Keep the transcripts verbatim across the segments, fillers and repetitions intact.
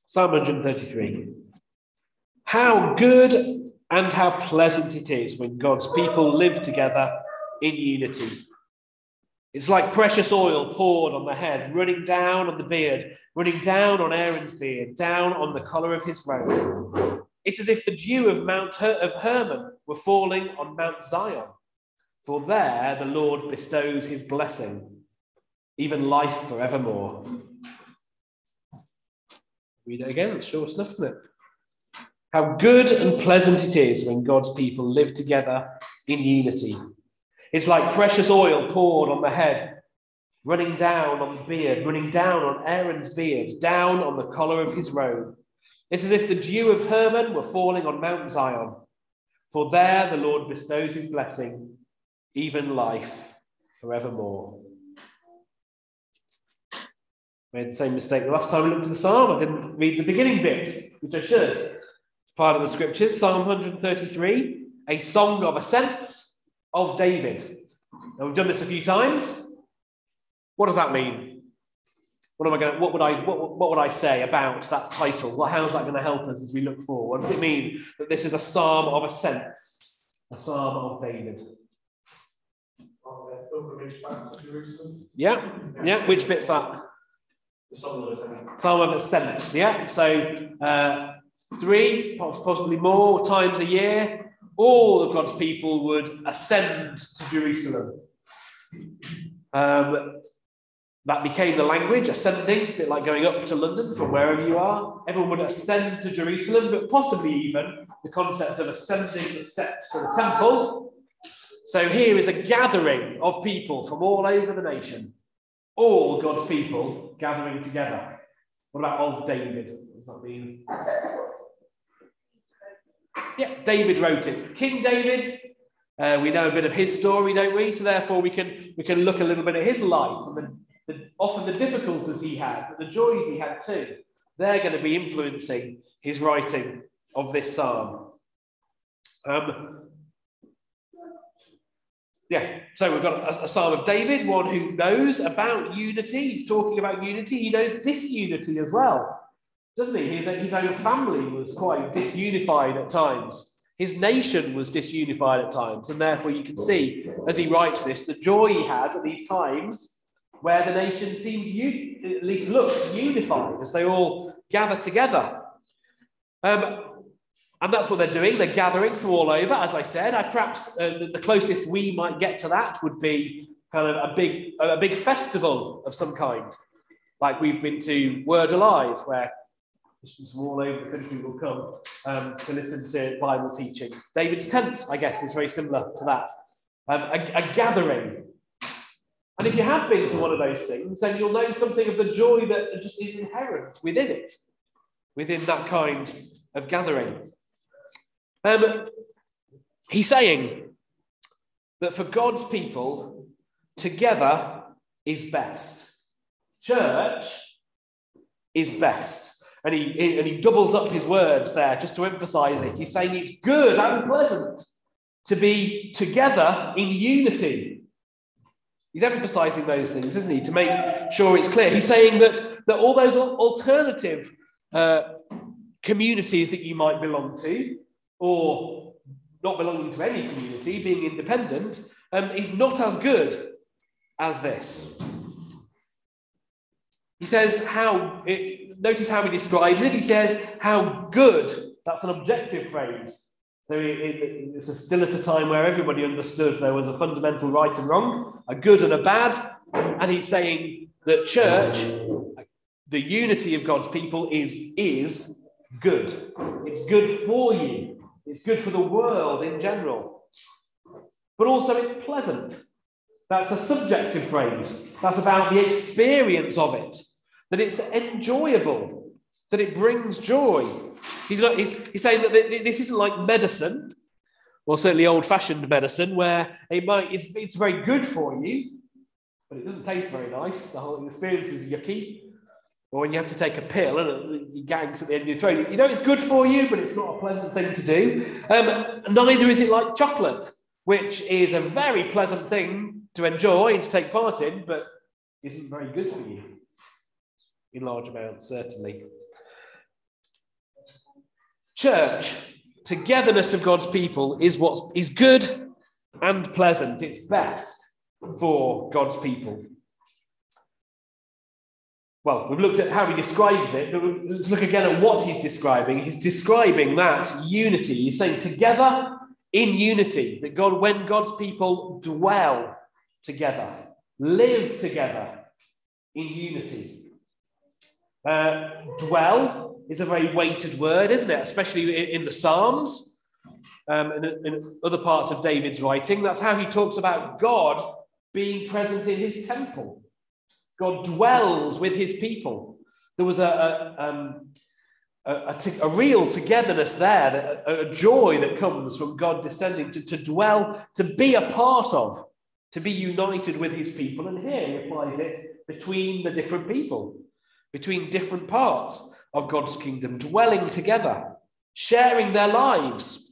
Psalm one thirty-three. How good and how pleasant it is when God's people live together in unity. It's like precious oil poured on the head, running down on the beard, running down on Aaron's beard, down on the collar of his robe. It's as if the dew of Mount Her- of Hermon were falling on Mount Zion, for there the Lord bestows his blessing, even life forevermore. Read it again, it's short enough, isn't it? How good and pleasant it is when God's people live together in unity. It's like precious oil poured on the head, running down on the beard, running down on Aaron's beard, down on the collar of his robe. It's as if the dew of Hermon were falling on Mount Zion, for there the Lord bestows his blessing, even life forevermore. Made the same mistake the last time we looked at the psalm. I didn't read the beginning bit, which I should. It's part of the scriptures. Psalm one thirty-three, a song of ascents of David. Now we've done this a few times. What does that mean? What am I going? What would I? What, what would I say about that title? Well, how's that going to help us as we look forward? What does it mean that this is a psalm of ascents, a psalm of David? Pilgrimage back to Jerusalem. Yeah, yeah. Which bit's that? The Psalm of Ascents. Psalm of Ascents. Yeah. So uh, three, possibly more times a year, all of God's people would ascend to Jerusalem. Um, that became the language, ascending, a bit like going up to London from wherever you are. Everyone would ascend to Jerusalem, but possibly even the concept of ascending the steps of the temple. So here is a gathering of people from all over the nation, all God's people gathering together. What about of David? What does that mean? Yeah, David wrote it. King David, uh, we know a bit of his story, don't we? So therefore we can, we can look a little bit at his life and the, the, often the difficulties he had, but the joys he had too. They're going to be influencing his writing of this psalm. Um, Yeah, so we've got a, a psalm of David, one who knows about unity. He's talking about unity. He knows disunity as well, doesn't he? His, his own family was quite disunified at times. His nation was disunified at times. And therefore you can see, as he writes this, the joy he has at these times where the nation seems, at least looks unified as they all gather together. Um, And that's what they're doing. They're gathering from all over, as I said. I, perhaps uh, the, the closest we might get to that would be kind of a big, a big festival of some kind. Like we've been to Word Alive, where Christians from all over the country will come um, to listen to Bible teaching. David's tent, I guess, is very similar to that. Um, a, a gathering. And if you have been to one of those things, then you'll know something of the joy that just is inherent within it, within that kind of gathering. Um, he's saying that for God's people, together is best. Church is best. And he, and he doubles up his words there just to emphasize it. He's saying it's good and pleasant to be together in unity. He's emphasizing those things, isn't he, to make sure it's clear. He's saying that, that all those alternative uh, communities that you might belong to, or not belonging to any community, being independent, um, is not as good as this. He says how, it, notice how he describes it. He says how good, that's an objective phrase. So it, it, it's still at a time where everybody understood there was a fundamental right and wrong, a good and a bad. And he's saying that church, the unity of God's people is, is good. It's good for you. It's good for the world in general. But also it's pleasant. That's a subjective phrase. That's about the experience of it. That it's enjoyable. That it brings joy. He's, not, he's, he's saying that this isn't like medicine, or certainly old-fashioned medicine, where it might, it's, it's very good for you, but it doesn't taste very nice. The whole experience is yucky. Or when you have to take a pill and it gangs at the end of your throat. You know it's good for you, but it's not a pleasant thing to do. Um, neither is it like chocolate, which is a very pleasant thing to enjoy and to take part in, but isn't very good for you in large amounts, certainly. Church, togetherness of God's people is what is good and pleasant. It's best for God's people. Well, we've looked at how he describes it, but let's look again at what he's describing. He's describing that unity. He's saying together in unity, that God, when God's people dwell together, live together in unity. Uh, dwell is a very weighted word, isn't it? Especially in, in the Psalms um, and in, in other parts of David's writing. That's how he talks about God being present in his temple. God dwells with his people. There was a, a, um, a, a, a real togetherness there, a, a joy that comes from God descending to, to dwell, to be a part of, to be united with his people. And here he applies it between the different people, between different parts of God's kingdom, dwelling together, sharing their lives.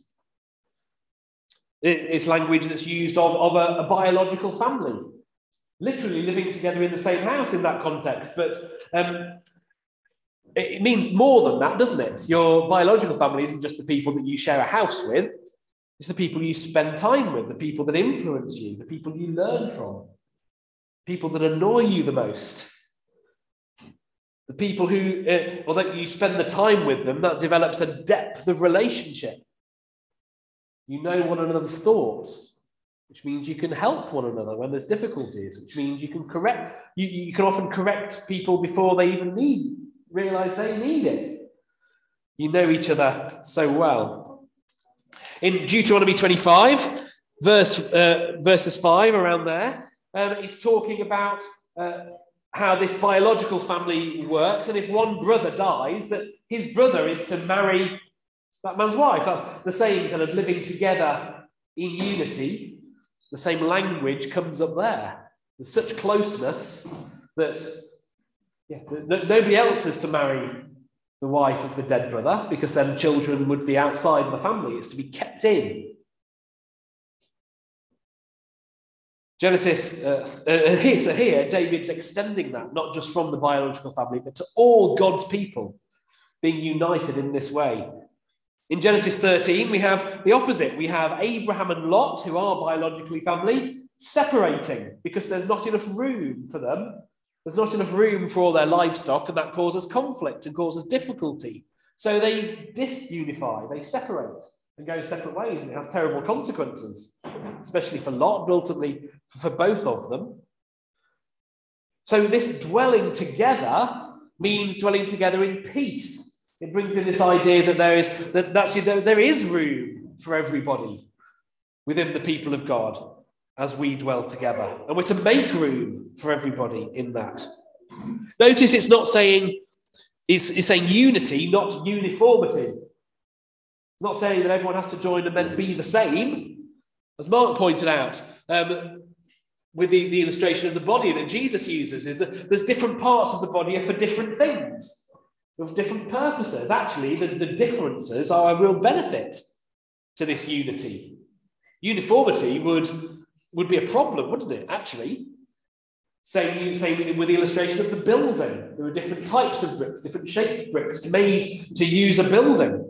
It's language that's used of, of a, a biological family, literally living together in the same house in that context. But um, it, it means more than that, doesn't it? Your biological family isn't just the people that you share a house with. It's the people you spend time with, the people that influence you, the people you learn from, people that annoy you the most. The people who, uh, or that you spend the time with them, that develops a depth of relationship. You know one another's thoughts, which means you can help one another when there's difficulties, which means you can correct, you, you can often correct people before they even need, realize they need it. You know each other so well. In Deuteronomy twenty-five, verse, uh, verses five, around there, um, he's talking about uh, how this biological family works, and if one brother dies, that his brother is to marry that man's wife. That's the same kind of living together in unity. The same language comes up there. There's such closeness that, yeah, that nobody else is to marry the wife of the dead brother, because then children would be outside the family. It's to be kept in. Genesis, uh, uh, here, so here, David's extending that, not just from the biological family, but to all God's people being united in this way. In Genesis thirteen, we have the opposite. We have Abraham and Lot, who are biologically family, separating because there's not enough room for them. There's not enough room for all their livestock, and that causes conflict and causes difficulty. So they disunify, they separate and go separate ways, and it has terrible consequences, especially for Lot, but ultimately for both of them. So this dwelling together means dwelling together in peace. It brings in this idea that there is that actually there, there is room for everybody within the people of God as we dwell together, and we're to make room for everybody in that. Notice it's not saying it's, it's saying unity, not uniformity. It's not saying that everyone has to join and then be the same, as Mark pointed out. Um, with the, the illustration of the body that Jesus uses, is that there's different parts of the body are for different things, with different purposes. Actually, the, the differences are a real benefit to this unity. Uniformity would, would be a problem, wouldn't it, actually? Same, same with the illustration of the building. There are different types of bricks, different shaped bricks made to use a building.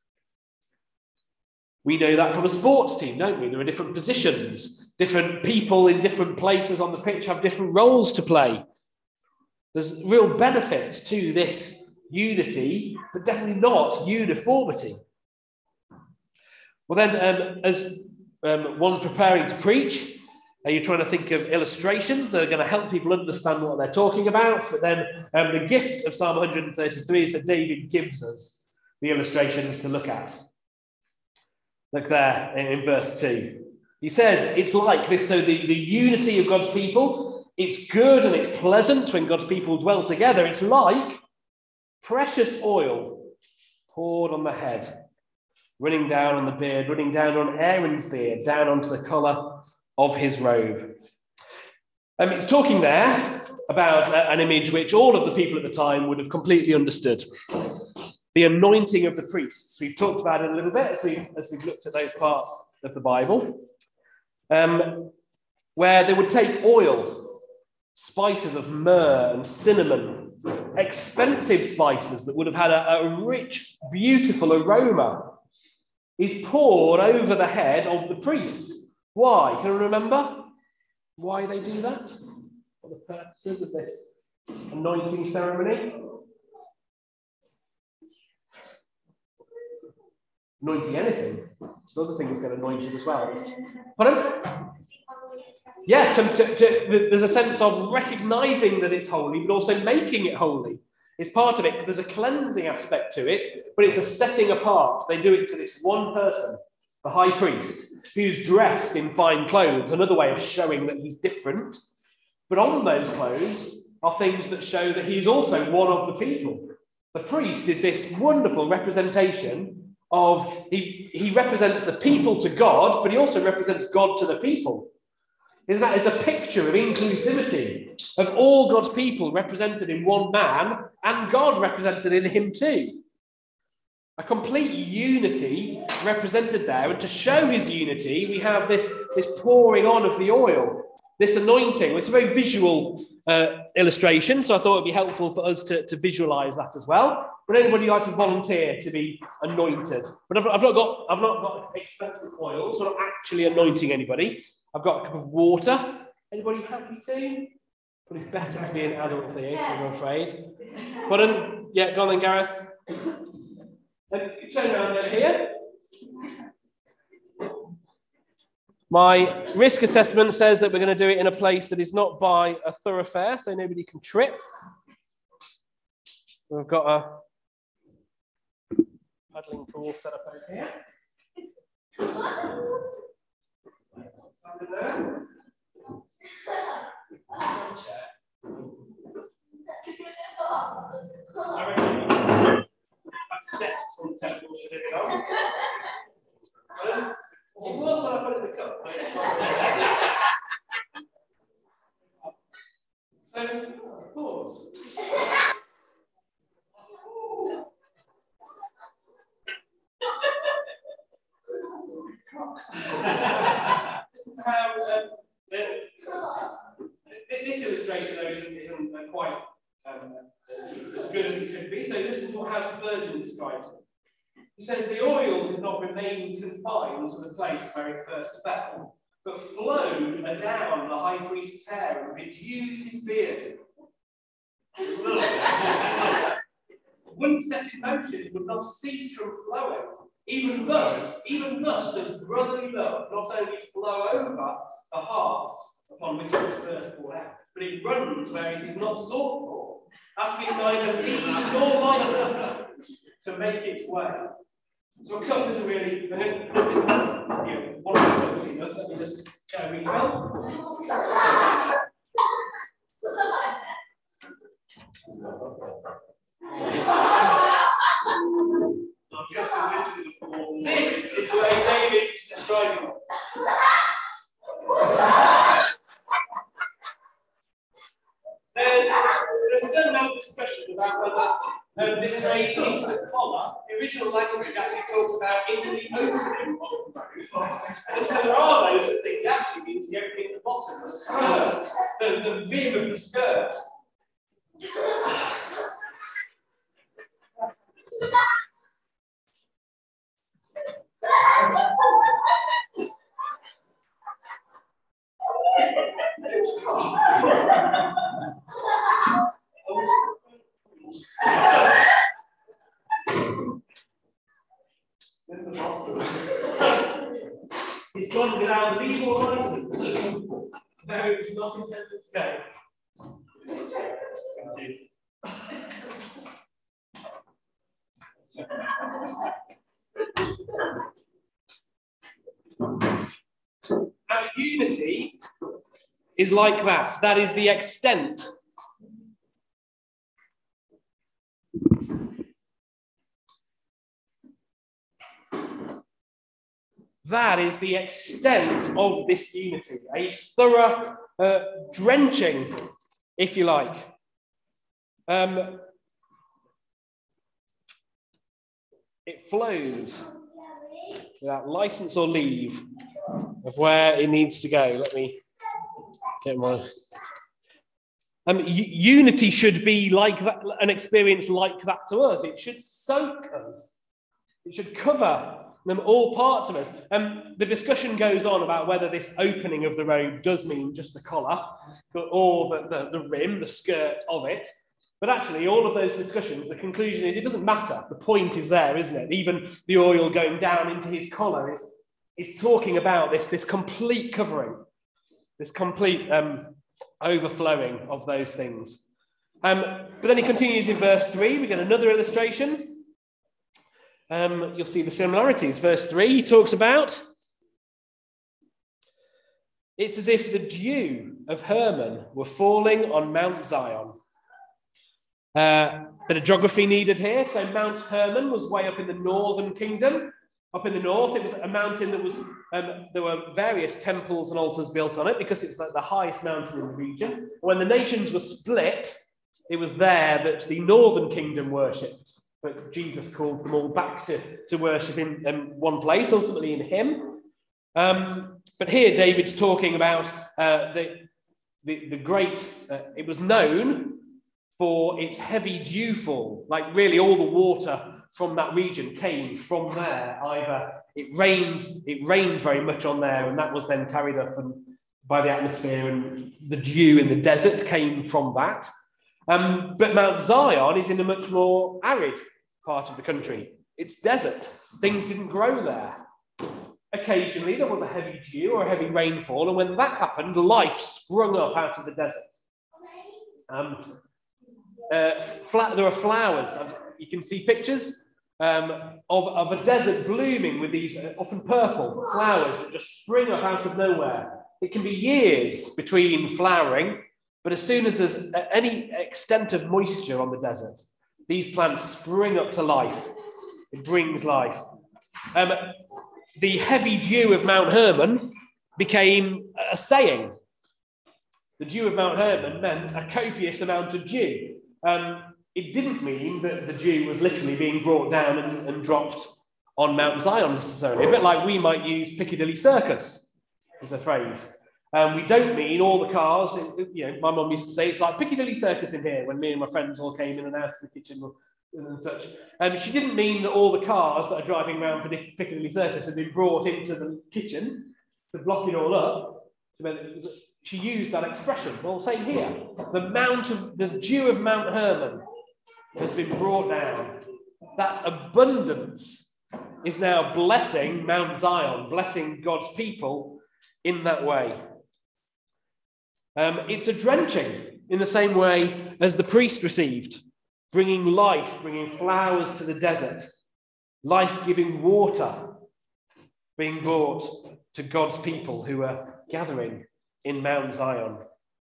We know that from a sports team, don't we? There are different positions. Different people in different places on the pitch have different roles to play. There's real benefit to this unity, but definitely not uniformity. Well then, um, as um, one's preparing to preach, uh, you're trying to think of illustrations that are going to help people understand what they're talking about, but then um, the gift of Psalm one thirty-three is that David gives us the illustrations to look at. Look there in verse two. He says, it's like this, so the, the unity of God's people, it's good and it's pleasant when God's people dwell together. It's like precious oil poured on the head, running down on the beard, running down on Aaron's beard, down onto the collar of his robe. Um, it's talking there about uh, an image which all of the people at the time would have completely understood. The anointing of the priests. We've talked about it a little bit as we've, as we've looked at those parts of the Bible, um, where they would take oil, spices of myrrh and cinnamon, expensive spices that would have had a, a rich, beautiful aroma is poured over the head of the priest. Why? Can you remember why they do that? For the purposes of this anointing ceremony? Anointing anything. There's other things get anointed as well. Pardon? Yeah, to, to, to, there's a sense of recognizing that it's holy, but also making it holy. It's part of it. There's a cleansing aspect to it, but it's a setting apart. They do it to this one person, the high priest, who's dressed in fine clothes, another way of showing that he's different. But on those clothes are things that show that he's also one of the people. The priest is this wonderful representation of, he, he represents the people to God, but he also represents God to the people. Isn't that? It's a picture of inclusivity, of all God's people represented in one man and God represented in him too. A complete unity represented there. And to show his unity, we have this, this pouring on of the oil, this anointing. It's a very visual uh, illustration, so I thought it would be helpful for us to, to visualize that as well. Would anybody like to volunteer to be anointed? But I've, I've not got I've not got expensive oil, so I'm not actually anointing anybody. I've got a cup of water. Anybody happy to? Probably better to be in adult theatre, I'm afraid. Pardon? Yeah, go on then, Gareth. And turn around over here. My risk assessment says that we're going to do it in a place that is not by a thoroughfare, so nobody can trip. So I've got a paddling pool set up over here. I reckon that's steps on the temple should it go. It was when I put it in the cup. So, pause. This is how um, the, this illustration though isn't, isn't uh, quite um, as good as it could be. So this is what how Spurgeon describes it. He says the oil did not remain confined to the place where it first fell, but flowed adown the high priest's hair and bedewed his beard. Wouldn't set in motion, it would not cease from flowing. Even thus, even thus does brotherly love not only flow over the hearts upon which it was first poured out, but it runs where it is not sought for, asking neither leave nor license to make its way. So a cup is a really, you know, one of those enough. Let me just uh, refill. I'm guessing this is the form. This is the way David is describing it. There's, there's still no discussion about whether um, this raised into the collar. The original language actually talks about into the opening of the robe. And so there are those that think it actually means the opening at the bottom, the skirt, the, the rim of the skirt. It's gone without leave or license. No, it's not intended to go. Thank you. Now, unity is like that. That is the extent. That is the extent of this unity. A thorough uh, drenching, if you like. Um, it flows without license or leave of where it needs to go. Let me get my Um, unity should be like that, an experience like that to us. It should soak us. It should cover them, all parts of us. Um, the discussion goes on about whether this opening of the robe does mean just the collar or the, the, the rim, the skirt of it. But actually, all of those discussions, the conclusion is it doesn't matter. The point is there, isn't it? Even the oil going down into his collar is, is talking about this, this complete covering, this complete um, overflowing of those things. Um, but then he continues in verse three. We get another illustration. Um, you'll see the similarities. Verse three, he talks about, it's as if the dew of Hermon were falling on Mount Zion. Uh, bit of geography needed here. So Mount Hermon was way up in the northern kingdom. Up in the north, it was a mountain that was, um, there were various temples and altars built on it because it's like the highest mountain in the region. When the nations were split, it was there that the northern kingdom worshipped. But Jesus called them all back to, to worship in um, one place, ultimately in him. Um, but here David's talking about uh, the, the, the great, uh, it was known for its heavy dewfall, like really all the water from that region came from there. Either it rained, it rained very much on there, and that was then carried up and by the atmosphere, and the dew in the desert came from that. Um, but Mount Zion is in a much more arid part of the country. It's desert. Things didn't grow there. Occasionally there was a heavy dew or a heavy rainfall, and when that happened, life sprung up out of the desert. Um, uh, flat, there are flowers. You can see pictures um, of, of a desert blooming with these uh, often purple flowers that just spring up out of nowhere. It can be years between flowering, but as soon as there's any extent of moisture on the desert, these plants spring up to life. It brings life. Um, the heavy dew of Mount Hermon became a saying. The dew of Mount Hermon meant a copious amount of dew. Um, it didn't mean that the dew was literally being brought down and, and dropped on Mount Zion necessarily, a bit like we might use Piccadilly Circus as a phrase. Um, we don't mean all the cars, you know, my mum used to say it's like Piccadilly Circus in here when me and my friends all came in and out of the kitchen and such. Um, she didn't mean that all the cars that are driving around Piccadilly Circus had been brought into the kitchen to block it all up. She used that expression. Well, same here. The mount of the dew of Mount Hermon has been brought down. That abundance is now blessing Mount Zion, blessing God's people in that way. Um, it's a drenching in the same way as the priest received, bringing life, bringing flowers to the desert, life-giving water being brought to God's people who are gathering in Mount Zion.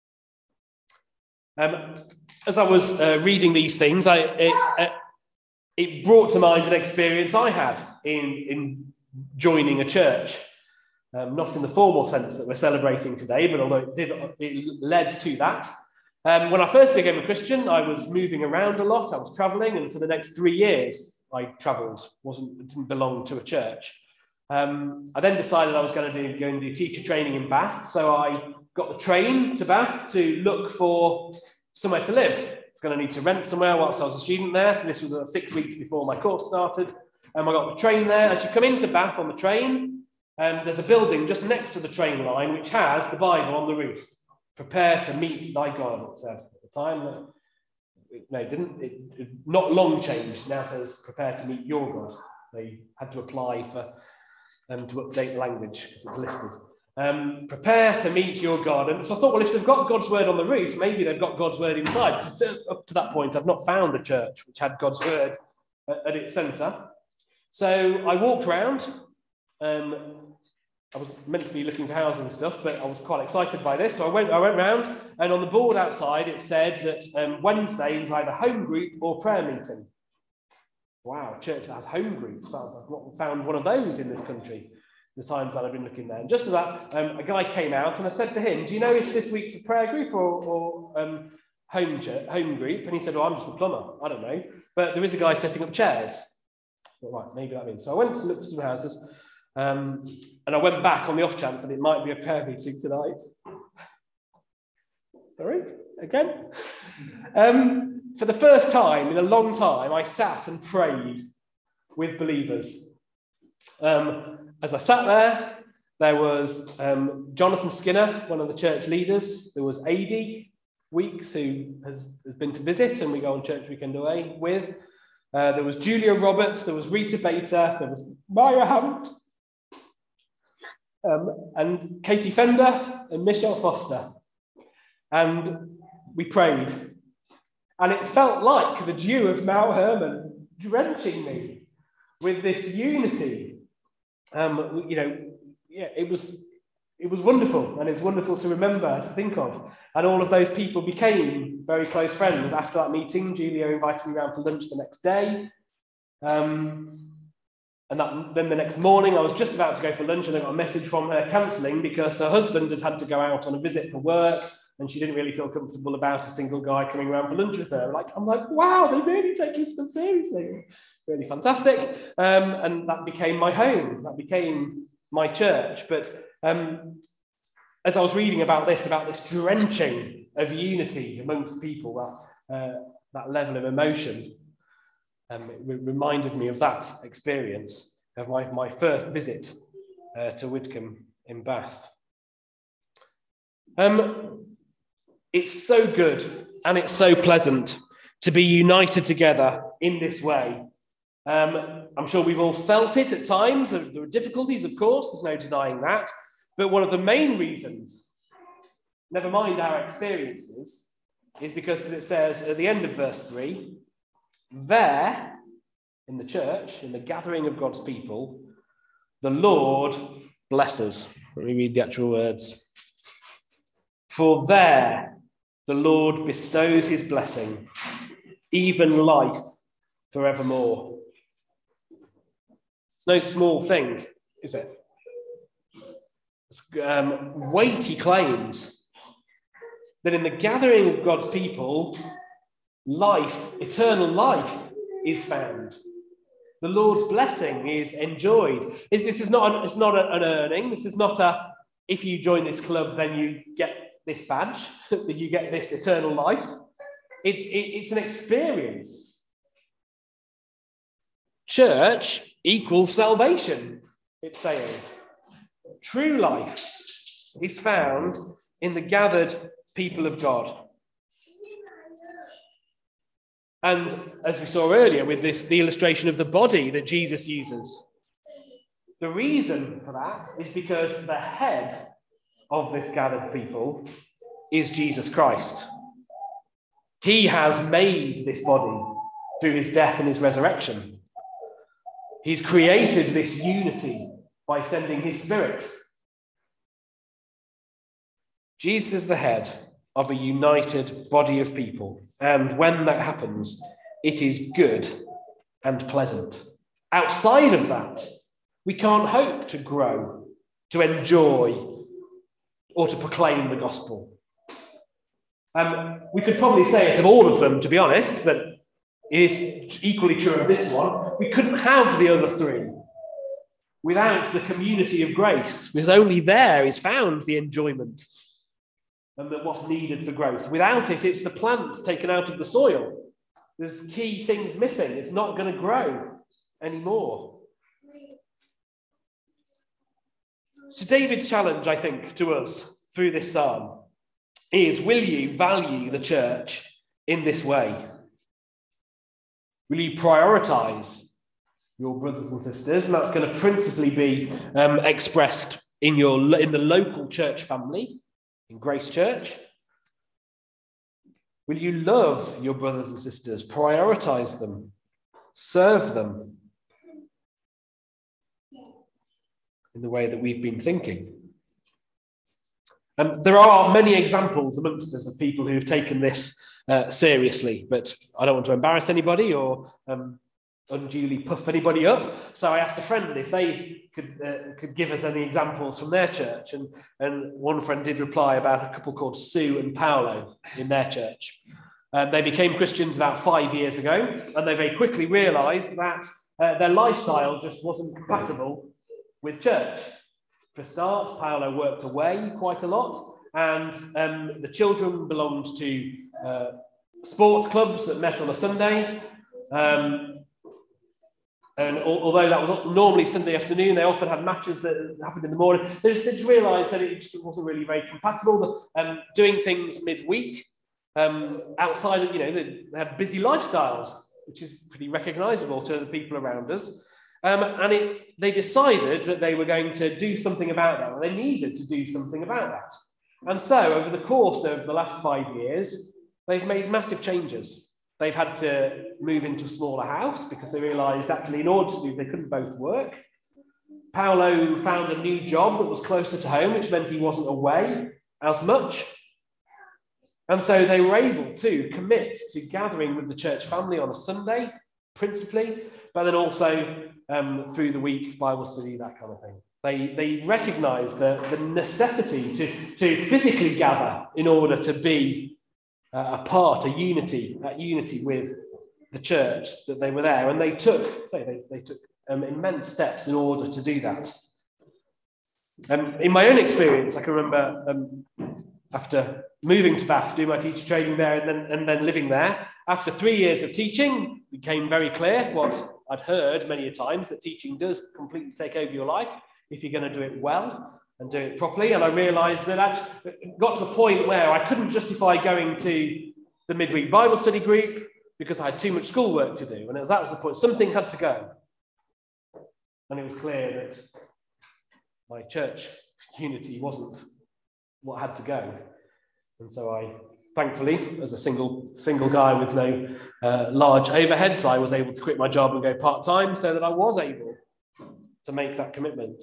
Um, as I was uh, reading these things, I, it, uh, it brought to mind an experience I had in, in joining a church. Um, not in the formal sense that we're celebrating today, but although it, did, it led to that. Um, when I first became a Christian, I was moving around a lot. I was travelling, and for the next three years, I travelled. wasn't didn't belong to a church. Um, I then decided I was going to do, go and do teacher training in Bath, so I got the train to Bath to look for somewhere to live. I was going to need to rent somewhere whilst I was a student there, so this was uh, six weeks before my course started. Um, I got the train there. As you come into Bath on the train, um, there's a building just next to the train line which has the Bible on the roof. Prepare to meet thy God, it said at the time. No, it didn't. It, it not long changed. Now says prepare to meet your God. They had to apply for um, to update the language because it's listed. Um, prepare to meet your God. And so I thought, well, if they've got God's word on the roof, maybe they've got God's word inside. Because up to that point, I've not found a church which had God's word at, at its centre. So I walked around. Um, I was meant to be looking for houses and stuff, but I was quite excited by this. So I went, I went round, and on the board outside, it said that um, Wednesday was either home group or prayer meeting. Wow, a church that has home groups. I've not found one of those in this country, the times that I've been looking there. And just as that, um, a guy came out, and I said to him, do you know if this week's a prayer group or, or um, home, church, home group? And he said, well, I'm just a plumber. I don't know. But there is a guy setting up chairs. Thought, right, maybe that means. So I went to look at some houses. Um, and I went back on the off chance that it might be a prayer meeting tonight. Sorry, again. Um, for the first time in a long time, I sat and prayed with believers. Um, as I sat there, there was um, Jonathan Skinner, one of the church leaders. There was Adi Weeks, who has, has been to visit, and we go on church weekend away with. Uh, there was Julia Roberts, there was Rita Bater, there was Maya Hunt, um, and Katie Fender and Michelle Foster. And we prayed. And it felt like the dew of Mount Hermon drenching me with this unity. Um, you know, yeah, it was it was wonderful, and it's wonderful to remember, to think of. And all of those people became very close friends. After that meeting, Julia invited me around for lunch the next day. Um, and that, then the next morning, I was just about to go for lunch, and I got a message from her cancelling because her husband had had to go out on a visit for work, and she didn't really feel comfortable about a single guy coming around for lunch with her. Like, I'm like, wow, they really take this stuff seriously. Really fantastic. Um, and that became my home. That became my church. But um, as I was reading about this, about this drenching of unity amongst people, that, uh, that level of emotion, um, it re- reminded me of that experience of my, my first visit uh, to Widcombe in Bath. Um, it's so good and it's so pleasant to be united together in this way. Um, I'm sure we've all felt it at times. There are difficulties, of course, there's no denying that. But one of the main reasons, never mind our experiences, is because, as it says at the end of verse three, there, in the church, in the gathering of God's people, the Lord blesses. Let me read the actual words. For there, the Lord bestows his blessing, even life forevermore. It's no small thing, is it? It's, um, weighty claims that in the gathering of God's people, life, eternal life, is found. The Lord's blessing is enjoyed. It's, this is not, an, it's not an earning. This is not a, if you join this club, then you get this badge, that you get this eternal life. It's, it, it's an experience. Church equals salvation, it's saying. True life is found in the gathered people of God. And as we saw earlier with this, the illustration of the body that Jesus uses, the reason for that is because the head of this gathered people is Jesus Christ. He has made this body through his death and his resurrection. He's created this unity by sending his Spirit. Jesus is the head of a united body of people. And when that happens, it is good and pleasant. Outside of that, we can't hope to grow, to enjoy, or to proclaim the gospel. Um, we could probably say it of all of them, to be honest, but it is equally true of this one. We couldn't have the other three without the community of grace, because only there is found the enjoyment and what's needed for growth. Without it, it's the plant taken out of the soil. There's key things missing. It's not going to grow anymore. So David's challenge, I think, to us through this psalm is, will you value the church in this way? Will you prioritize your brothers and sisters? And that's going to principally be um, expressed in, your, in the local church family, in Grace Church. Will you love your brothers and sisters, prioritize them, serve them in the way that we've been thinking? Um, there are many examples amongst us of people who have taken this uh, seriously, but I don't want to embarrass anybody or um, unduly puff anybody up. So I asked a friend if they could uh, could give us any examples from their church, and, and one friend did reply about a couple called Sue and Paolo in their church. Uh, they became Christians about five years ago, and they very quickly realised that uh, their lifestyle just wasn't compatible with church. For a start, Paolo worked away quite a lot, and um, the children belonged to uh, sports clubs that met on a Sunday. Um, and al although that was normally Sunday afternoon, they often had matches that happened in the morning. They just, they just realised that it just wasn't really very compatible. Um, doing things midweek, um, outside of, you know, they, they had busy lifestyles, which is pretty recognisable to the people around us. Um, and it, they decided that they were going to do something about that, or they needed to do something about that. And so, over the course of the last five years, they've made massive changes. They've had to move into a smaller house because they realised actually in order to do, they couldn't both work. Paolo found a new job that was closer to home, which meant he wasn't away as much. And so they were able to commit to gathering with the church family on a Sunday, principally, but then also um, through the week, Bible study, that kind of thing. They, they recognised the, the necessity to, to physically gather in order to be uh, a part, a unity, a unity with the church, that they were there. And they took, so they, they took um, immense steps in order to do that. Um, in my own experience, I can remember um, after moving to Bath, doing my teacher training there and then, and then living there, after three years of teaching, it became very clear what I'd heard many a times, that teaching does completely take over your life if you're going to do it well and do it properly. And I realised that I got to a point where I couldn't justify going to the midweek Bible study group because I had too much schoolwork to do. And that was the point. Something had to go. And it was clear that my church unity wasn't what had to go. And so I, thankfully, as a single single guy with no uh, large overheads, I was able to quit my job and go part-time so that I was able to make that commitment.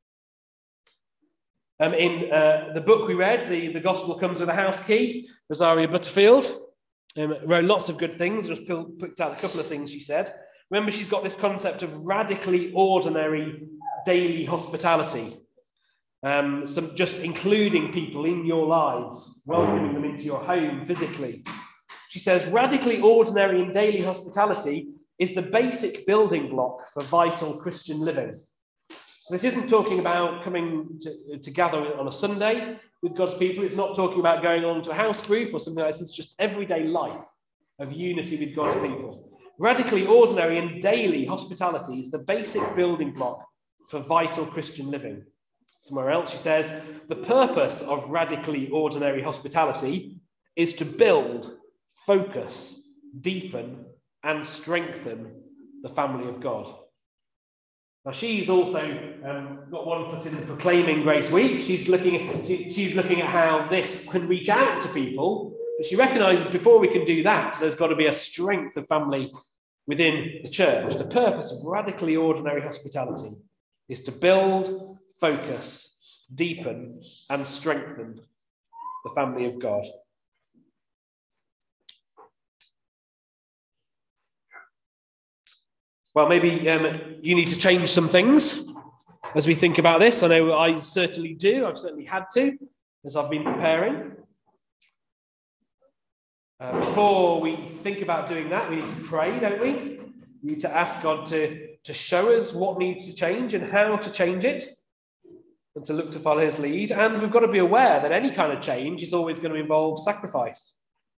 Um, in uh, the book we read, the, the Gospel Comes with a House Key, Rosaria Butterfield um, wrote lots of good things. Just picked out a couple of things she said. Remember, she's got this concept of radically ordinary daily hospitality. Um, some just including people in your lives, welcoming them into your home physically. She says, radically ordinary and daily hospitality is the basic building block for vital Christian living. So this isn't talking about coming to, to gather on a Sunday with God's people. It's not talking about going on to a house group or something like this. It's just everyday life of unity with God's people. Radically ordinary and daily hospitality is the basic building block for vital Christian living. Somewhere else, she says, the purpose of radically ordinary hospitality is to build, focus, deepen, and strengthen the family of God. Now, she's also um, got one foot in the Proclaiming Grace Week. She's looking at, she, she's looking at how this can reach out to people, but she recognises before we can do that, there's got to be a strength of family within the church. The purpose of radically ordinary hospitality is to build, focus, deepen, and strengthen the family of God. Well, maybe um, you need to change some things as we think about this. I know I certainly do. I've certainly had to as I've been preparing. Uh, before we think about doing that, we need to pray, don't we? We need to ask God to, to show us what needs to change and how to change it, and to look to follow his lead. And we've got to be aware that any kind of change is always going to involve sacrifice.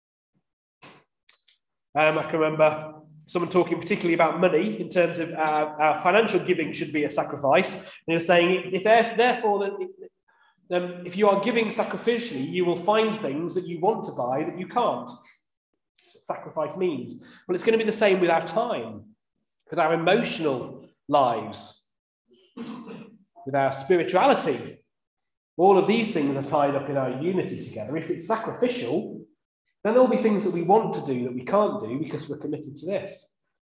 Um, I can remember someone talking particularly about money in terms of our, our financial giving should be a sacrifice. And he was saying, if therefore, that um, if you are giving sacrificially, you will find things that you want to buy that you can't. That's what sacrifice means. Well, it's going to be the same with our time, with our emotional lives, with our spirituality. All of these things are tied up in our unity together. If it's sacrificial, then there'll be things that we want to do that we can't do because we're committed to this.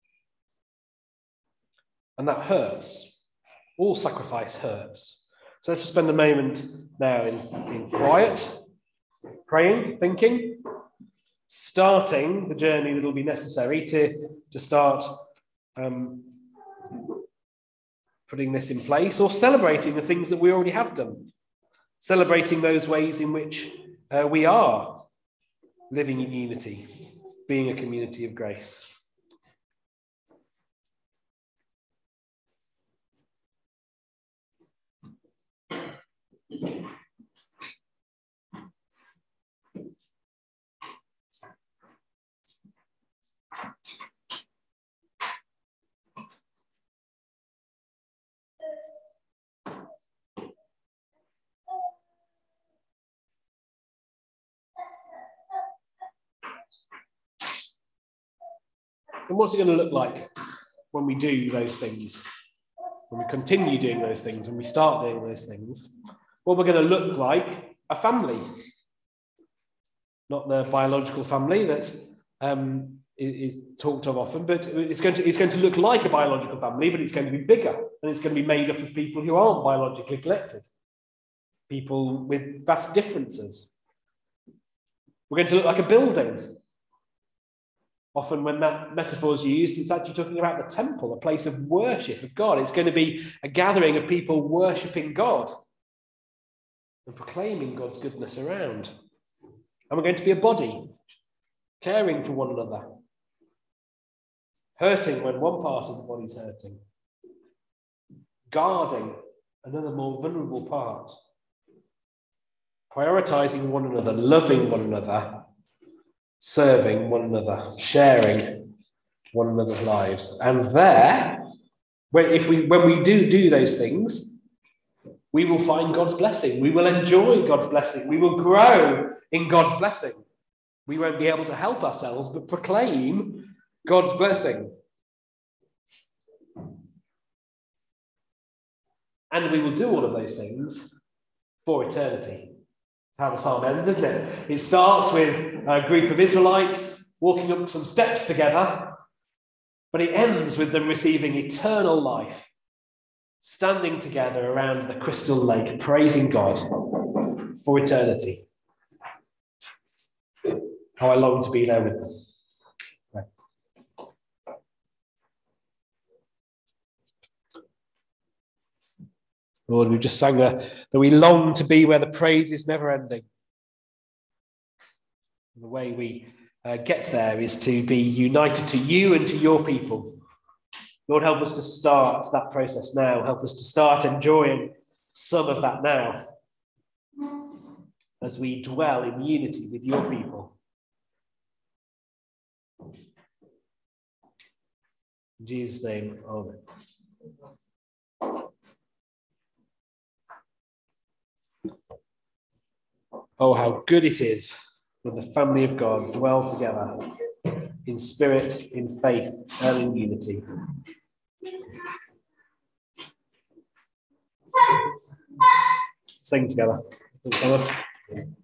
And that hurts. All sacrifice hurts. So let's just spend a moment now in, in quiet, praying, thinking, starting the journey that will be necessary to, to start um, putting this in place, or celebrating the things that we already have done. Celebrating those ways in which uh, we are living in unity, being a community of grace. And what's it going to look like when we do those things? When we continue doing those things, when we start doing those things? Well, we're going to look like a family. Not the biological family that um, is talked of often, but it's going to, it's going to look like a biological family, but it's going to be bigger, and it's going to be made up of people who aren't biologically connected, people with vast differences. We're going to look like a building. Often when that metaphor is used, it's actually talking about the temple, a place of worship of God. It's going to be a gathering of people worshipping God and proclaiming God's goodness around. And we're going to be a body, caring for one another, hurting when one part of the body's hurting, guarding another more vulnerable part, prioritizing one another, loving one another, serving one another, sharing one another's lives. And there, when, if we, when we do do those things, we will find God's blessing. We will enjoy God's blessing. We will grow in God's blessing. We won't be able to help ourselves, but proclaim God's blessing. And we will do all of those things for eternity. That's how the psalm ends, isn't it? It starts with a group of Israelites walking up some steps together, but it ends with them receiving eternal life, standing together around the crystal lake, praising God for eternity. How I long to be there with them. Right. Lord, we've just sang that, that we long to be where the praise is never ending. The way we uh, get there is to be united to you and to your people. Lord, help us to start that process now. Help us to start enjoying some of that now as we dwell in unity with your people. In Jesus' name, amen. Oh, how good it is when the family of God dwell together in spirit, in faith, and in unity. Sing together.